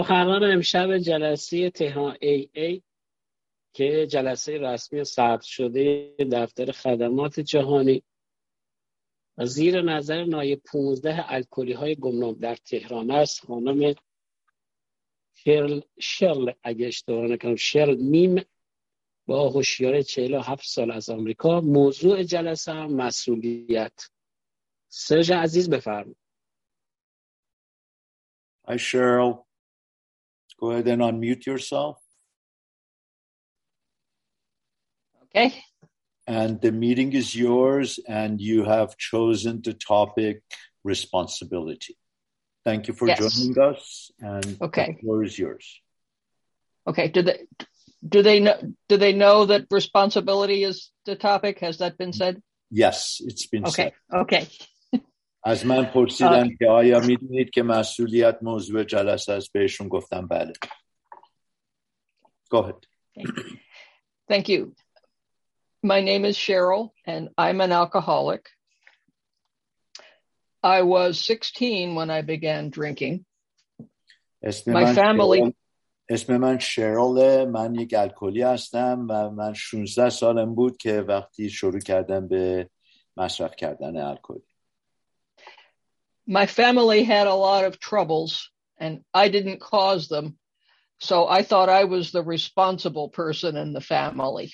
سخنران امشب جلسه تهران AA که جلسه رسمی ثبت شده دفتر خدمات جهانی و زیر نظر نایب 15 الکلی‌های گمنام در تهران است، خانم شرل اگه اشتباه نکنم شرل میم با هوشیاری 47 سال از آمریکا. موضوع جلسه هم مسئولیت. سرژ عزیز بفرمایید. Hi Cheryl, go ahead and unmute yourself. Okay. And the meeting is yours and you have chosen the topic responsibility. Thank you for joining us and the floor is yours. Okay. Do they know that responsibility is the topic? Has that been said? Yes, it's been said. Okay. از من پرسیدن که آیا میدونید که مسئولیت موضوع جلسه است؟ بهشون گفتم بله. Go ahead. Thank you. My name is Cheryl and I'm an alcoholic. I was 16 when I began drinking. اسم من شیرل، من یک الکلی هستم و من 16 سالم بود که وقتی شروع کردم به مصرف کردن الکل. My family had a lot of troubles and I didn't cause them. So I thought I was the responsible person in the family.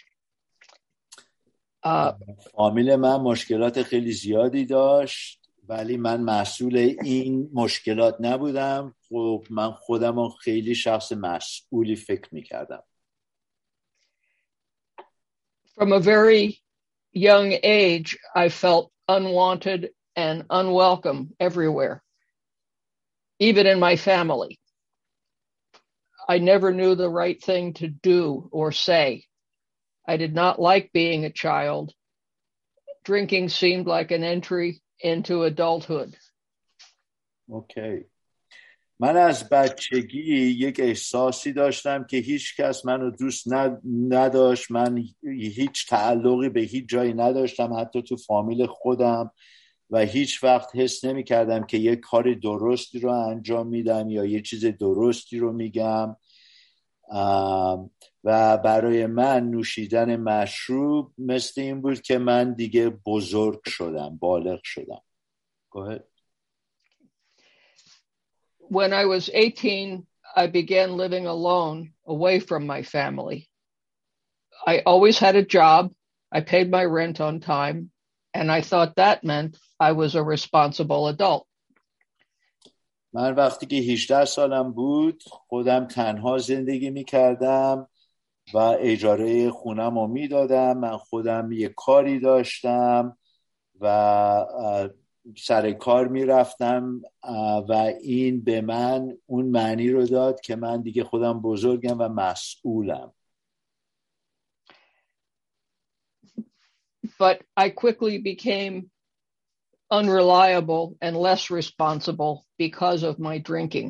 فامیل من مشکلات خیلی زیادی داشت ولی من مسئول این مشکلات نبودم. خب من خودم خیلی شخص مسئولی فکر می‌کردم. From a very young age I felt unwanted and unwelcome everywhere, even in my family. I never knew the right thing to do or say. I did not like being a child. Drinking seemed like an entry into adulthood. Okay. من از بچگی یک احساسی داشتم که هیچ کس منو دوست نداشت. من هیچ تعلقی به هیچ جایی نداشتم، حتی تو فامیل خودم، و هیچ وقت حس نمی کردم که یک کار درستی رو انجام میدم یا یه چیز درستی رو میگم. و برای من نوشیدن مشروب مثل این بود که من دیگه بزرگ شدم، بالغ شدم. Go ahead. When I was 18, I began living alone, away from my family. I always had a job. I paid my rent on time, and I thought that meant I was a responsible adult. من وقتی که 18 سالم بود خودم تنها زندگی می‌کردم و اجاره خونم رو میدادم. من خودم یه کاری داشتم و سر کار میرفتم و این به من اون معنی رو داد که من دیگه خودم بزرگم و مسئولم. But I quickly became unreliable and less responsible because of my drinking.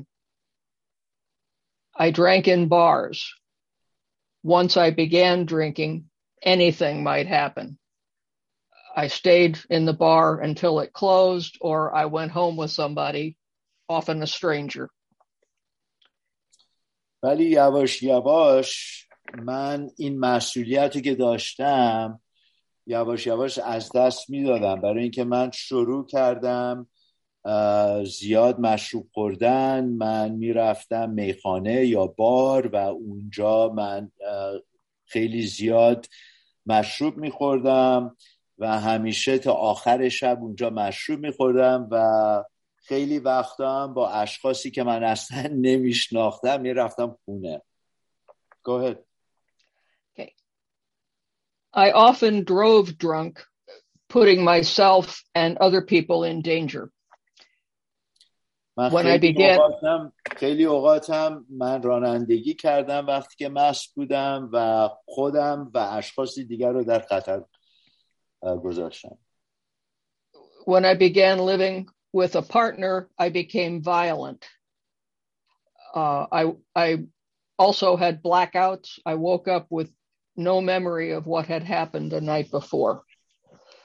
I drank in bars. Once I began drinking, anything might happen. I stayed in the bar until it closed, or I went home with somebody, often a stranger. ولی یواش یواش من این مسئولیتی که داشتم یواش یواش از دست میدادم، برای اینکه من شروع کردم زیاد مشروب خوردن. من میرفتم میخانه یا بار و اونجا من خیلی زیاد مشروب میخوردم و همیشه تا آخر شب اونجا مشروب میخوردم و خیلی وقتا هم با اشخاصی که من اصلا نمیشناختم میرفتم خونه. Go ahead. Okay. I often drove drunk, putting myself and other people in danger. من خیلی اوقاتم من رانندگی کردم وقتی که مست بودم و خودم و اشخاص دیگر رو در خطر گذاشتم. When I began living with a partner, I became violent. I also had blackouts. I woke up with no memory of what had happened the night before.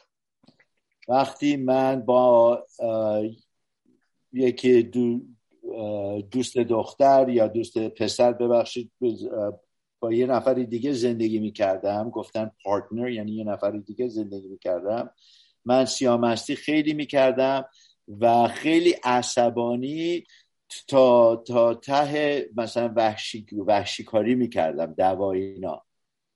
وقتی من با یکی دوست دختر یا دوست پسر ببخشید با یه نفر دیگه زندگی میکردم، گفتن پارتنر یعنی یه نفر دیگه زندگی میکردم، من سیاه‌مستی خیلی میکردم و خیلی عصبانی تا ته مثلا وحشی کاری میکردم، دعوا اینا.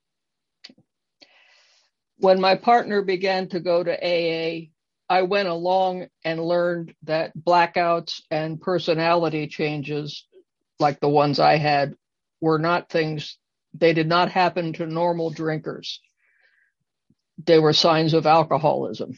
When my partner began to go to AA, I went along and learned that blackouts and personality changes like the ones I had were not things, they did not happen to normal drinkers. They were signs of alcoholism.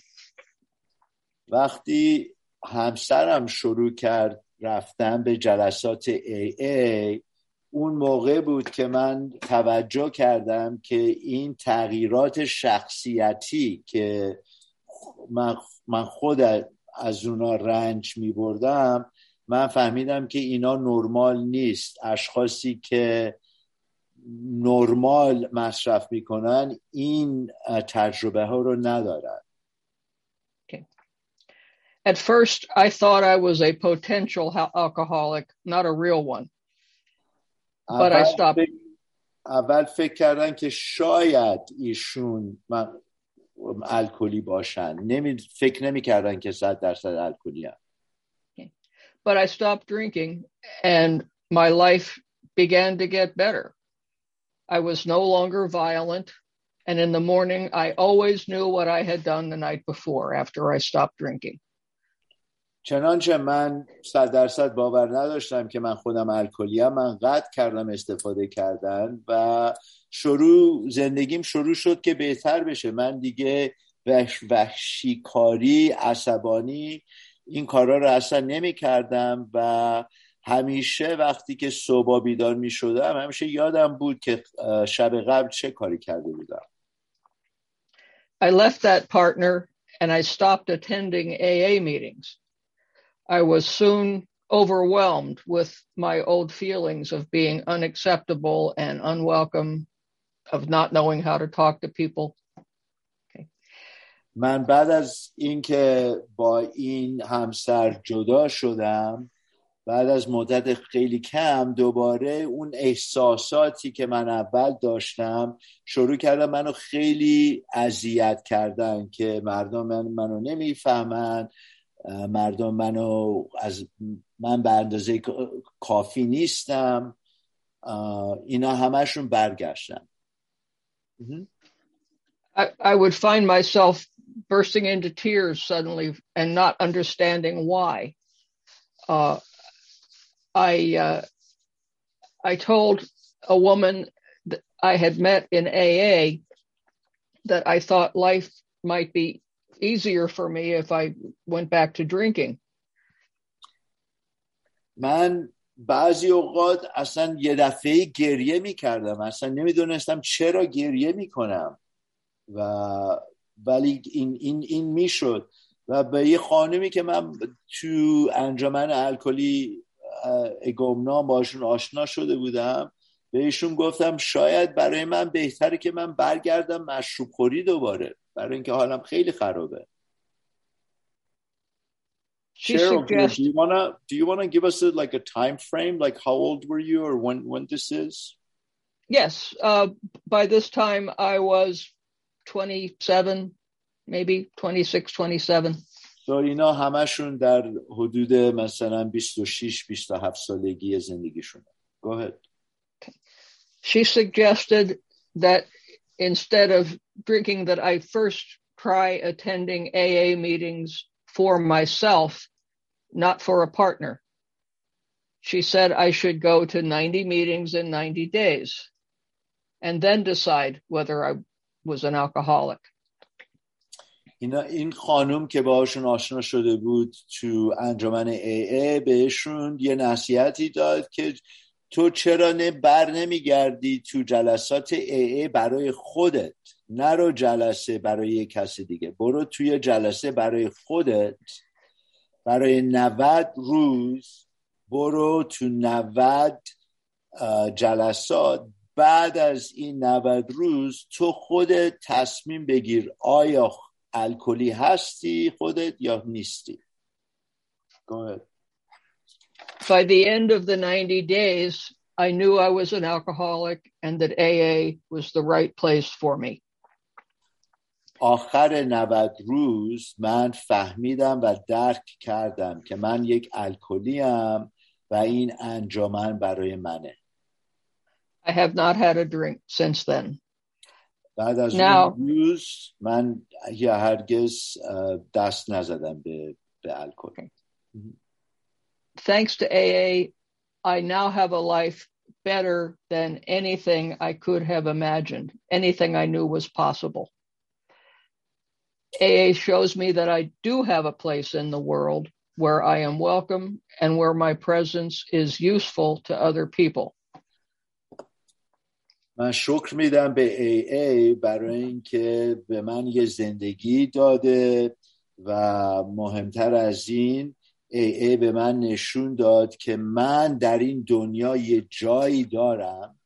وقتی همسرم شروع کرد رفتن به جلسات AA، اون موقع بود که من توجه کردم که این تغییرات شخصیتی که من خود از اونا رنج می بردم، من فهمیدم که اینا نرمال نیست. اشخاصی که نرمال مصرف میکنن این تجربه ها رو ندارن. Okay. At first, I thought I was a potential alcoholic, not a real one. But I stopped. اول فکر کردن که شاید ایشون الکلی باشن، فکر نمی کردن که 100% الکلی هستن. But I stopped drinking and my life began to get better. I was no longer violent, and in the morning I always knew what I had done the night before after I stopped drinking. چنانچه من 100% باور نداشتم که من خودم الکلیم، من قطع کردم استفاده کردن و زندگیم شروع شد که بهتر بشه. من دیگه وحشی کاری، عصبانی این کارا رو اصلا نمی کردم و همیشه وقتی که صبح بیدار می شدم همیشه یادم بود که شب قبل چه کاری کرده بودم. I left that partner and I stopped attending AA meetings. I was soon overwhelmed with my old feelings of being unacceptable and unwelcome, of not knowing how to talk to people. Okay. من بعد از اینکه با این همسر جدا شدم، بعد از مدت خیلی کم دوباره اون احساساتی که من اول داشتم شروع کردم منو خیلی اذیت کردن که مردم منو نمیفهمن، مردم من به اندازه کافی نیستم، اینا همشون برگشتن. I would find myself bursting into tears suddenly and not understanding why. I told a woman that I had met in AA that I thought life might be easier for me if I went back to drinking. من بعضی اوقات اصلا یه دفعه گریه میکردم، اصلا نمیدونستم چرا گریه میکنم ولی این میشد. و به یه خانمی که من تو انجمن الکلی گمنام باشون آشنا شده بودم، بهشون گفتم شاید برای من بهتره که من برگردم مشروب خوری دوباره، برای اینکه حالم خیلی خرابه. Cheryl, do you want to give us like a time frame, like how old were you or when this is? Yes, by this time I was 27, maybe 26, 27. So اینا همشون در حدود مثلا 26-27 سالگی زندگیشونه. Go ahead. She suggested that instead of drinking, that I first try attending AA meetings for myself, not for a partner. She said I should go to 90 meetings in 90 days and then decide whether I was an alcoholic. این خانم که باهاشون آشنا شده بود تو انجمن AA بهشون یه نصیحتی داد که تو چرا بر نمیگردی تو جلسات AA برای خودت، نرو جلسه برای کسی دیگه، برو توی جلسه برای خودت برای 90 روز، برو تو 90 جلسات. بعد از این 90 روز تو خودت تصمیم بگیر آیا الکلی هستی خودت یا نیستی. Go ahead. By the end of the 90 days, I knew I was an alcoholic and that AA was the right place for me. آخر 90 روز من فهمیدم و درک کردم که من یک الکلیم و این انجمن برای منه. I have not had a drink since then. بعد از Now, اون روز من هرگز دست نزدم به الکل. Thanks to AA, I now have a life better than anything I could have imagined, anything I knew was possible. AA shows me that I do have a place in the world where I am welcome and where my presence is useful to other people. من شکر میدم به AA برای اینکه به من یه زندگی داده و مهمتر از این AA به من نشون داد که من در این دنیا یه جایی دارم،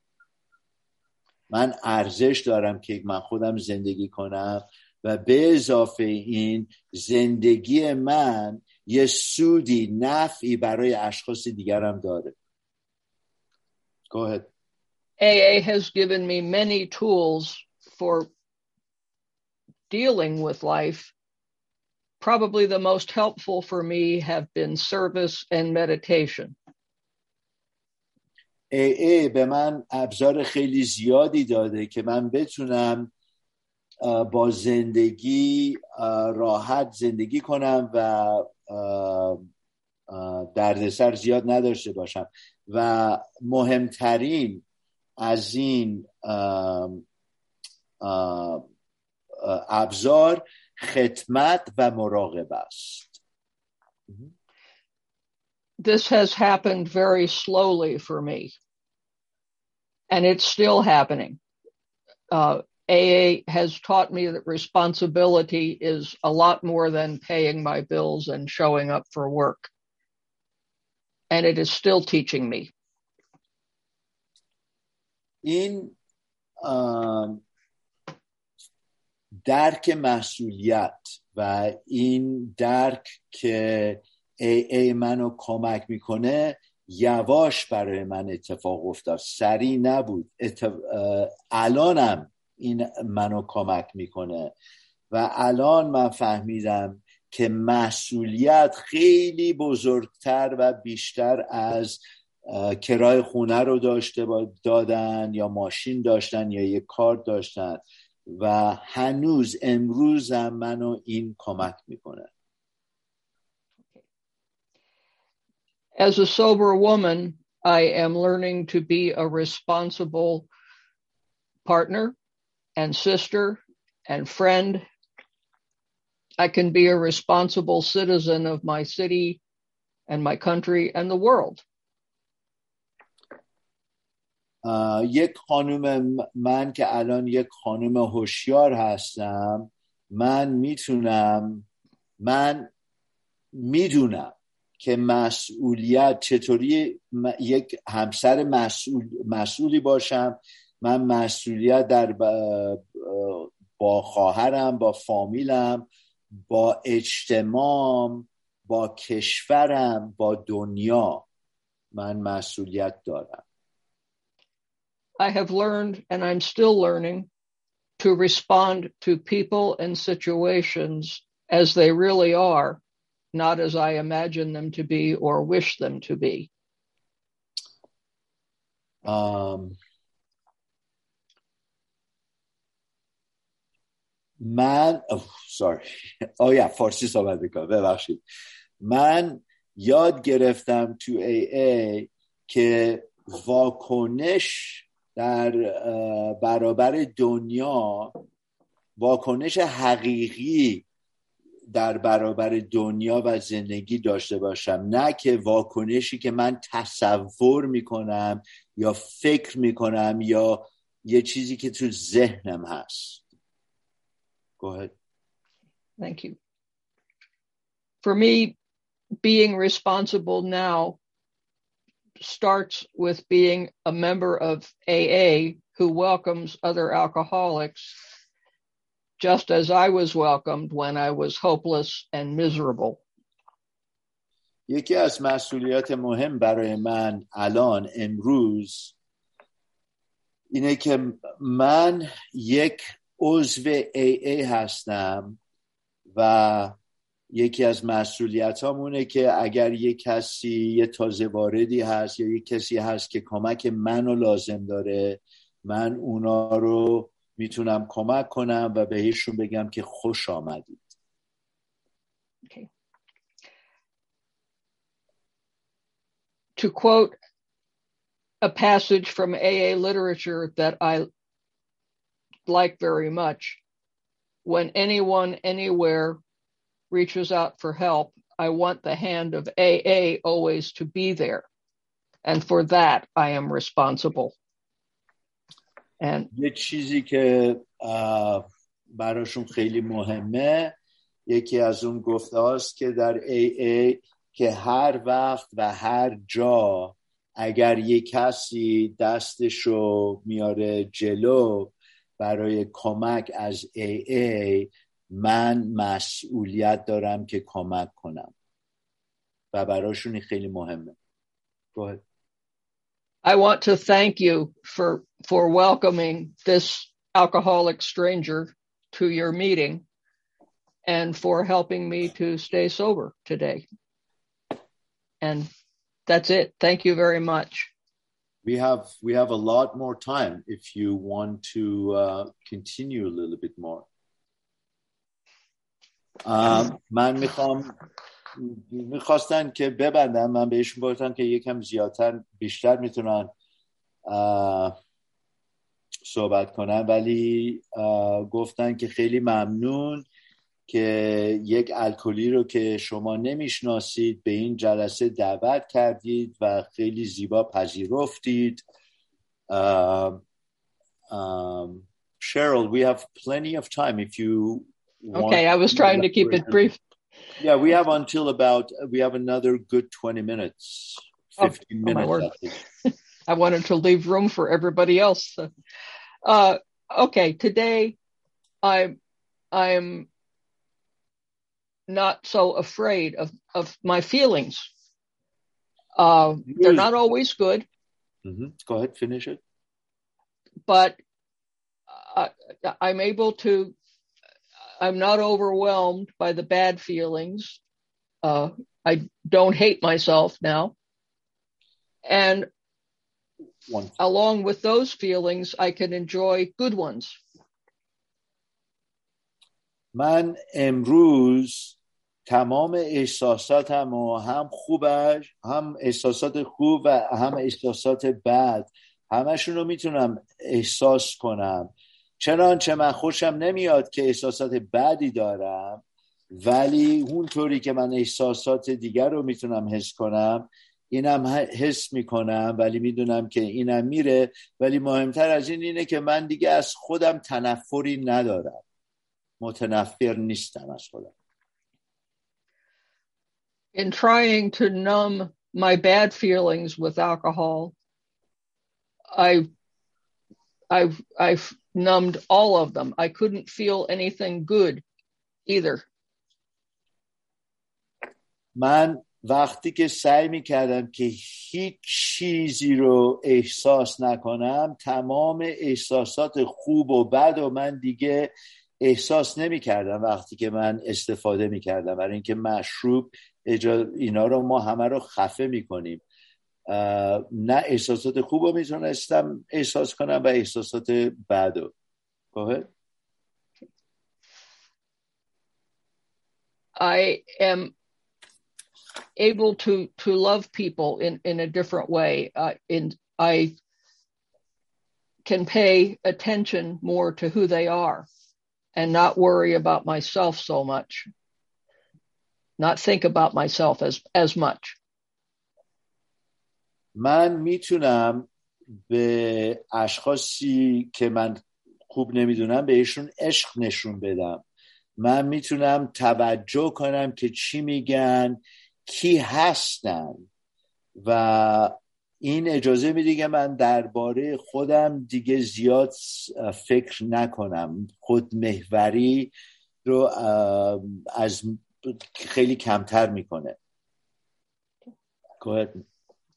من ارزش دارم که من خودم زندگی کنم و به اضافه این زندگی من یه سودی نفعی برای اشخاص دیگرم داره. Go ahead. AA has given me many tools for dealing with life. Probably the most helpful for me have been service and meditation. AA به من ابزار خیلی زیادی داده که من بتونم با زندگی راحت زندگی کنم و دردسر زیاد نداشته باشم و مهمترین از این ابزار خدمت و مراقبه است. This has happened very slowly for me, and it's still happening. AA has taught me that responsibility is a lot more than paying my bills and showing up for work. And it is still teaching me. این درک مسئولیت و این درک که AA منو کمک میکنه یواش برای من اتفاق افتاد، سریع نبود. الانم این منو کمک میکنه و الان من فهمیدم که مسئولیت خیلی بزرگتر و بیشتر از کرای خونه رو دادن یا ماشین داشتن یا یک کار داشتن و هنوز امروزم منو این کمک میکنه. As a sober woman, I am learning to be a responsible partner and sister and friend. I can be a responsible citizen of my city and my country and the world. یک خانم، من که الان یک خانم هوشیار هستم، من میدونم که مسئولیت چطوری یک همسر مسئولی باشم. من مسئولیت با خواهرم، با فامیلم، با اجتماعم، با کشورم، با دنیا من مسئولیت دارم. I have learned, and I'm still learning, to respond to people and situations as they really are, not as I imagine them to be or wish them to be. فارسی صحبت میکنم، ببخشید. من یاد گرفتم تو AA که واکنش در برابر دنیا، واکنش حقیقی در برابر دنیا و زندگی داشته باشم، نه که واکنشی که من تصور میکنم یا فکر میکنم یا یه چیزی که تو ذهنم هست. Go ahead. Thank you. For me, being responsible now starts with being a member of AA who welcomes other alcoholics just as I was welcomed when I was hopeless and miserable. یکی از مسئولیات مهم برای من الان امروز اینه که من یک عضو AA هستم و یکی از مسئولیتامونه که اگر یک کسی یه تازه واردی هست یا یک کسی هست که کمک منو لازم داره، من اونا رو میتونم کمک کنم و بهشون بگم که خوش آمدید. Okay. To quote a passage from AA literature that I like very much, when anyone anywhere reaches out for help, I want the hand of AA always to be there. And for that, I am responsible. And یه چیزی که براشون خیلی مهمه، یکی از اون گفته هاست که در AA که هر وقت و هر جا اگر یک کسی دستشو میاره جلو برای کمک از AA، من مسئولیت دارم که کمک کنم و براشون خیلی مهمه. Go ahead. I want to thank you for welcoming this alcoholic stranger to your meeting and for helping me to stay sober today. And that's it. Thank you very much. We have a lot more time if you want to continue a little bit more. من میخواستن که ببندم، من بهشون گفتم که یکم بیشتر میتونن صحبت کنن، ولی گفتن که خیلی ممنون که یک الکلی رو که شما نمیشناسید به این جلسه دعوت کردید و خیلی زیبا پذیرفتید. Cheryl, we have plenty of time if you want. Okay, I was trying to keep it brief. Yeah, we have another good 20 minutes, 15 minutes. My word. I wanted to leave room for everybody else. Okay, today I'm not so afraid of my feelings. They're not always good. Mm-hmm. Go ahead, finish it. But I'm not overwhelmed by the bad feelings. I don't hate myself now. And along with those feelings, I can enjoy good ones. من امروز تمام احساساتم و هم احساسات خوب و هم احساسات بد همشون رو میتونم احساس کنم. چنانچه من خوشم نمیاد که احساسات بدی دارم، ولی اونطوری که من احساسات دیگر رو میتونم حس کنم اینم حس میکنم، ولی میدونم که اینم میره. ولی مهمتر از اینه که من دیگه از خودم تنفری ندارم، متنفر نیستم از خودم. In trying to numb my bad feelings with alcohol, I've numbed all of them. I couldn't feel anything good either. من وقتی که سعی میکردم که هیچ چیزی رو احساس نکنم، تمام احساسات خوب و بد و من دیگه احساس نمیکردم وقتی که من استفاده میکردم، برای اینکه مشروب اینا رو ما همه رو خفه میکنیم. نه احساسات خوب رو میتونستم احساس کنم و احساسات بد رو. I am able to love people in a different way. I can pay attention more to who they are and not worry about myself so much, not think about myself as much. من میتونم به اشخاصی که من خوب نمیدونم بهشون عشق نشون بدم. من میتونم توجه کنم که چی میگن، کی هستن، و این اجازه میده که من درباره خودم دیگه زیاد فکر نکنم. خودمحوری رو از خیلی کمتر میکنه. Go ahead.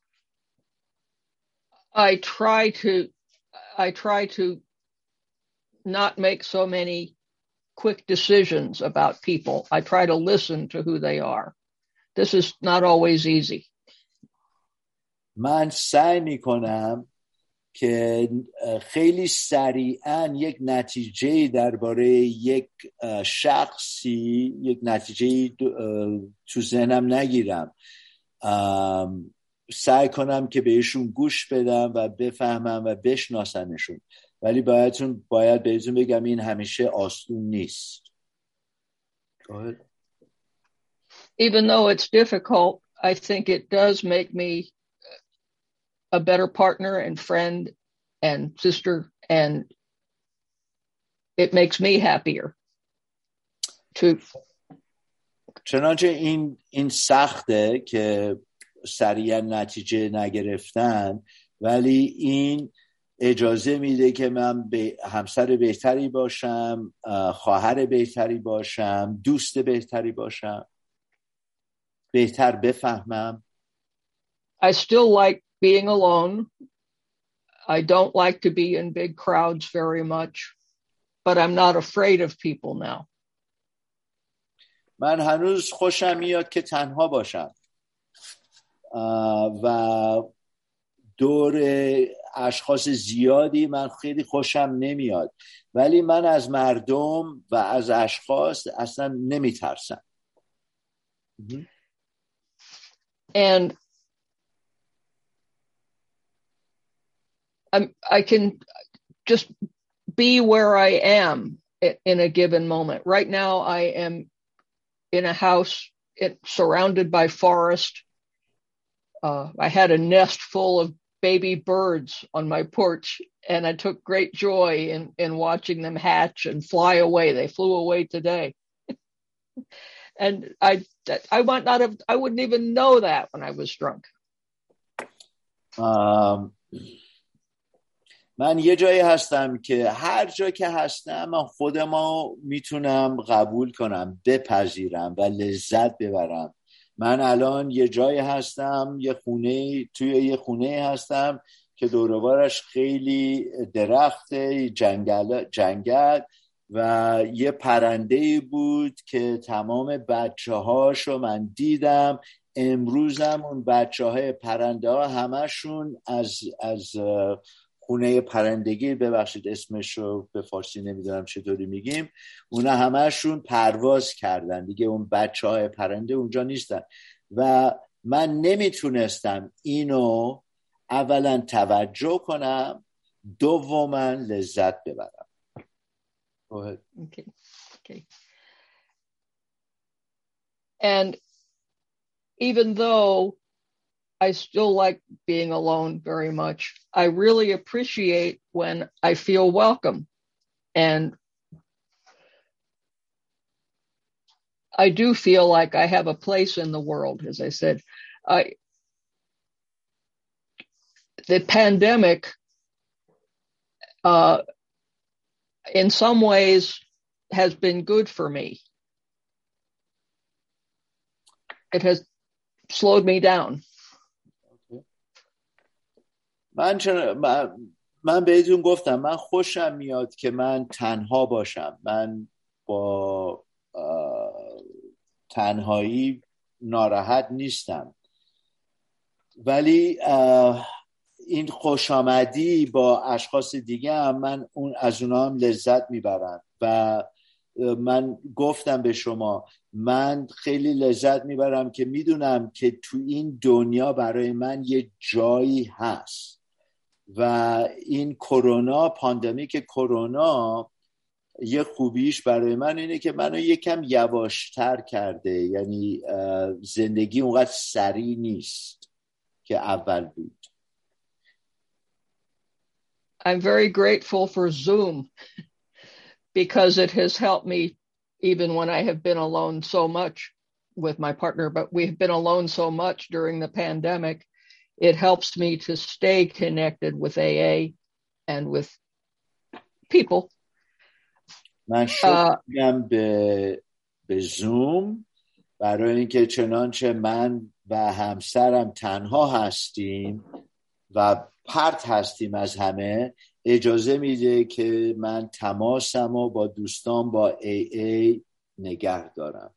I try to not make so many quick decisions about people. I try to listen to who they are. This is not always easy. من سعی میکنم که خیلی سریعا یک نتیجه درباره یک شخصی، یک نتیجه تو ذهنم نگیرم. سعی کنم که بهشون گوش بدم و بفهمم و بشناسمشون، ولی باید بهتون بگم این همیشه آسون نیست. Even though it's difficult, I think it does make me a better partner and friend and sister, and it makes me happier too. چنانچه این سخته که سریعا نتیجه نگرفتن، ولی این اجازه میده که من همسر بهتری باشم، خواهر بهتری باشم، دوست بهتری باشم، بهتر بفهمم. I still like being alone. I don't like to be in big crowds very much, but I'm not afraid of people now. من هنوز خوشم میاد که تنها باشم و دور اشخاص زیادی من خیلی خوشم نمیاد، ولی من از مردم و از اشخاص اصلا نمیترسم. And I can just be where I am in a given moment. Right now, I am in a house surrounded by forest. I had a nest full of baby birds on my porch, and I took great joy in watching them hatch and fly away. They flew away today. And I wouldn't even know that when I was drunk. من یه جایی هستم که هر جا که هستم من خودمو میتونم قبول کنم، بپذیرم و لذت ببرم. من الان یه جایی هستم، توی یه خونه هستم که دور و برش خیلی درخته، جنگل و یه پرنده‌ای بود که تمام بچه‌هاشو من دیدم. امروزم اون بچه‌های پرنده‌ها همشون از خونه پرندگی، ببخشید اسمشو به فارسی نمیدونم چطوری میگیم، اونا همشون پرواز کردن دیگه، اون بچه‌های پرنده اونجا نیستن و من نمیتونستم اینو اولا توجه کنم، دوما لذت ببرم. Okay. And even though I still like being alone very much, I really appreciate when I feel welcome. And I do feel like I have a place in the world, as I said. The pandemic, in some ways, has been good for me. It has slowed me down. من بهتون گفتم من خوشم میاد که من تنها باشم. من با تنهایی ناراحت نیستم، ولی این خوشامدی با اشخاص دیگه هم من از اونا هم لذت میبرم و من گفتم به شما من خیلی لذت میبرم که میدونم که تو این دنیا برای من یه جایی هست و این کرونا، پاندمیک کرونا، یه خوبیش برای من اینه که منو یکم یواشتر کرده. یعنی زندگی اونقدر سریع نیست که اول بود. I'm very grateful for Zoom because it has helped me even when I have been alone so much with my partner, but we've been alone so much during the pandemic. It helps me to stay connected with AA and with people. من شکرم به زوم برای اینکه چنانچه من و همسرم تنها هستیم و پرت هستیم از همه، اجازه میده که من تماسم و با دوستان با AA نگه دارم.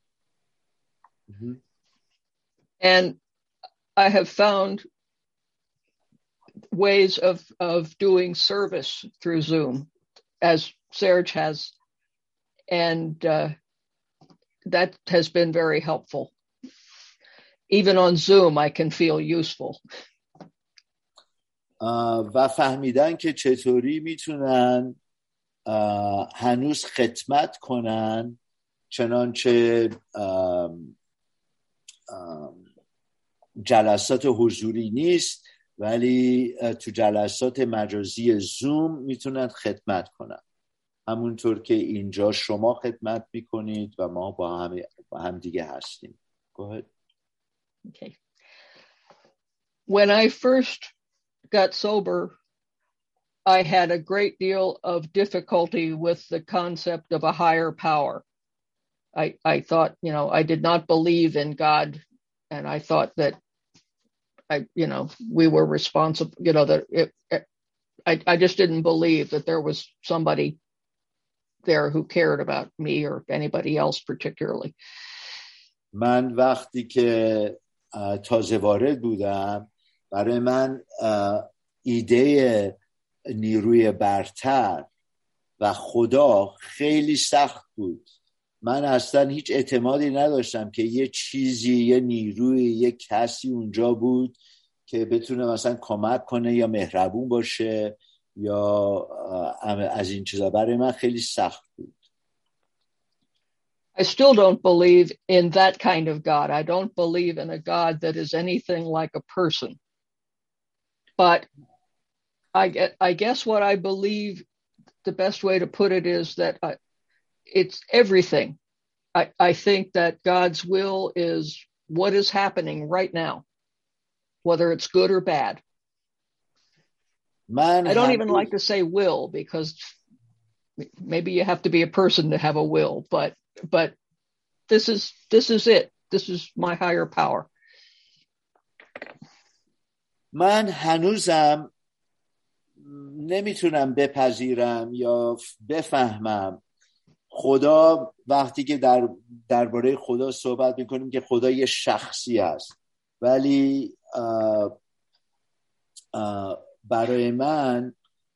And I have found ways of doing service through Zoom, as Serge has, and that has been very helpful. Even on Zoom, I can feel useful. و فهمیدن که چطوری میتونن هنوز خدمت کنن، چنانچه جلسات حضوری نیست ولی تو جلسات مجازی زوم میتونن خدمت کنن، همونطور که اینجا شما خدمت میکنید و ما با هم دیگه هستیم. Go ahead. Okay. When I first got sober, I had a great deal of difficulty with the concept of a higher power. I thought, I did not believe in God, and I thought that we were responsible, that I just didn't believe that there was somebody there who cared about me or anybody else particularly. من وقتی که تازه وارد بودم، برای من ایده نیروی برتر و خدا خیلی سخت بود. من اصلا هیچ اعتمادی نداشتم که یه چیزی، یه نیروی، یه کسی اونجا بود که بتونه مثلا کمک کنه یا مهربون باشه یا از این چیزا. برای من خیلی سخت بود. I still don't believe in that kind of God. I don't believe in a God that is anything like a person. But I guess what I believe, the best way to put it is that it's everything. I think that God's will is what is happening right now, whether it's good or bad. I don't even like to say will, because maybe you have to be a person to have a will, but this is it. This is my higher power. من هنوزم نمیتونم بپذیرم یا بفهمم خدا، وقتی که درباره خدا صحبت میکنیم که خدا یه شخصی است، ولی برای من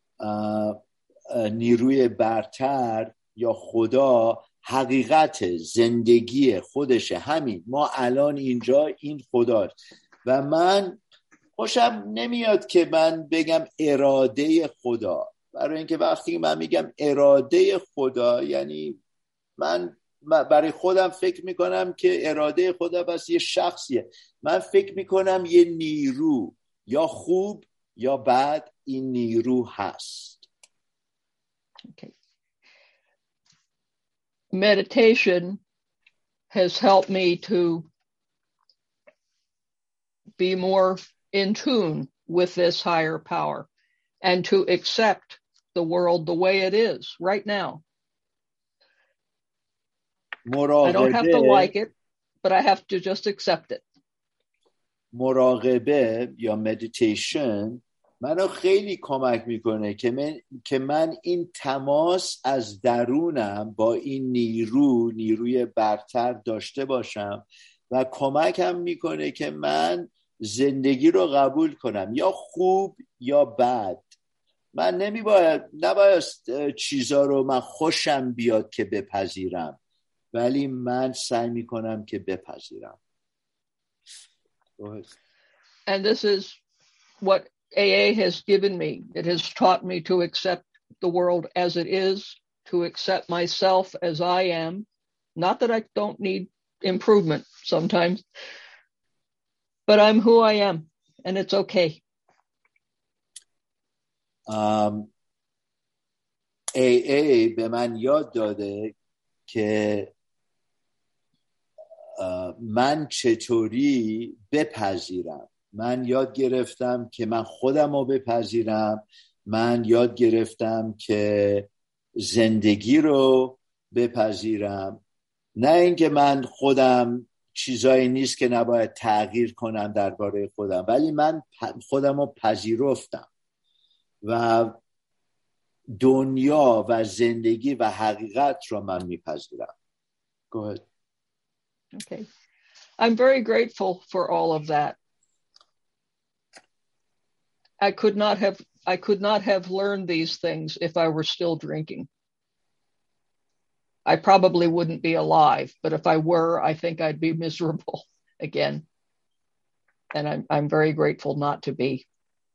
نیروی برتر یا خدا حقیقت زندگی خودشه. همین ما الان اینجا این خداست و من خوشم نمیاد که من بگم اراده خدا، برای اینکه وقتی من میگم اراده خدا یعنی من برای خودم فکر میکنم که اراده خدا بس یه شخصیه. من فکر میکنم یه نیرو یا خوب یا بد این نیرو هست. Okay. Meditation has helped me to be more in tune with this higher power and to accept the world the way it is right now. I don't have to like it, but I have to just accept it. مراقبه یا meditation منو خیلی کمک میکنه که من این تماس از درونم با این نیروی برتر داشته باشم و کمکم میکنه که من زندگی رو قبول کنم، یا خوب یا بد. من نباید چیزا رو من خوشم بیاد که بپذیرم، ولی من سعی میکنم که بپذیرم. And this is what AA has given me. It has taught me to accept the world as it is, to accept myself as I am. Not that I don't need improvement sometimes, but I'm who I am, and it's okay. AA به من یاد داده که من چطوری بپذیرم. من یاد گرفتم که من خودم رو بپذیرم. من یاد گرفتم که زندگی رو بپذیرم، نه اینکه من خودم چیزایی نیست که نباید تغییر کنم درباره خودم، ولی من خودم رو پذیرفتم و دنیا و زندگی و حقیقت رو من میپذیرم. Go ahead. Okay. I'm very grateful for all of that. I could not have learned these things if I were still drinking. I probably wouldn't be alive, but if I were, I think I'd be miserable again. And I'm very grateful not to be.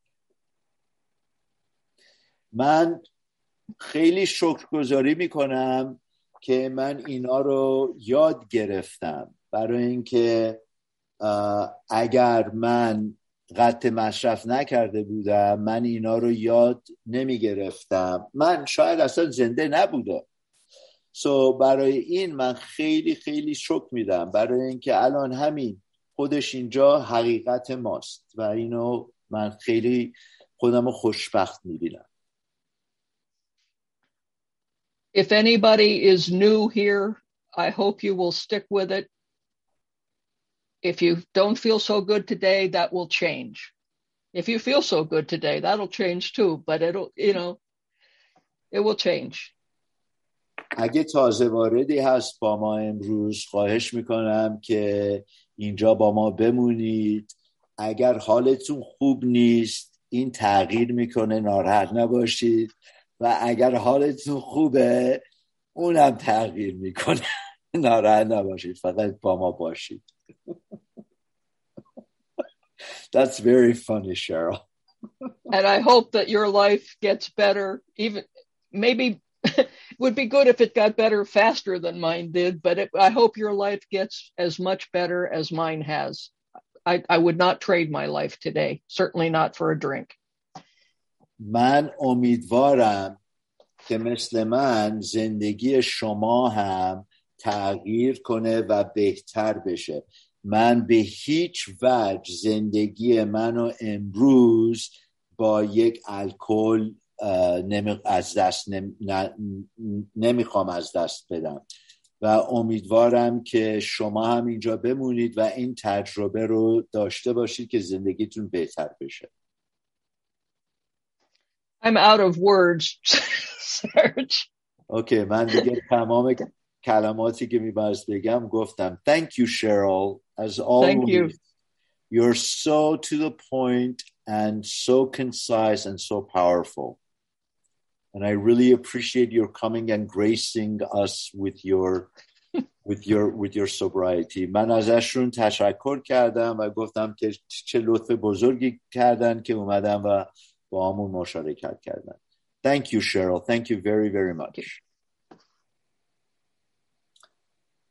من خیلی شکرگزاری میکنم که من اینا رو یاد گرفتم، برای اینکه اگر من قطع مصرف نکرده بودم من اینا رو یاد نمی گرفتم، من شاید اصلا زنده نبودم. برای این من خیلی خیلی شکر میدم، برای اینکه الان همین خودش اینجا حقیقت ماست و اینو من خیلی خودم رو خوشبخت میبینم. If anybody is new here, I hope you will stick with it. If you don't feel so good today, that will change. If you feel so good today, that'll change too, but it will change. اگه تازه واردی هست با ما امروز، خواهش میکنم که اینجا با ما بمونید. اگر حالتون خوب نیست این تغییر میکنه، ناراحت نباشید، و اگر حالتون خوبه اونم تغییر میکنه، ناراحت نباشید، فقط با ما باشید. That's very funny, Cheryl. And I hope that your life gets better. Even maybe it would be good if it got better faster than mine did, but I hope your life gets as much better as mine has. I would not trade my life today, certainly not for a drink. من امیدوارم که مثل من زندگی شما هم تغییر کنه و بهتر بشه. من به هیچ وجه زندگی منو امروز با یک الکل نمیخوام از دست بدم و امیدوارم که شما هم اینجا بمونید و این تجربه رو داشته باشید که زندگیتون بهتر بشه. I'm out of words, Serge. اوکی، من دیگه تمام کلماتی که میبایست بگم گفتم. Thank you, Cheryl. As always, Thank you. You're so to the point and so concise and so powerful. And I really appreciate your coming and gracing us with your sobriety. من ازشون تشکر کردم و گفتم که چه لطف بزرگی کردن که اومدن و با همون مشارکت کردن. Thank you, Cheryl. Thank you very, very much.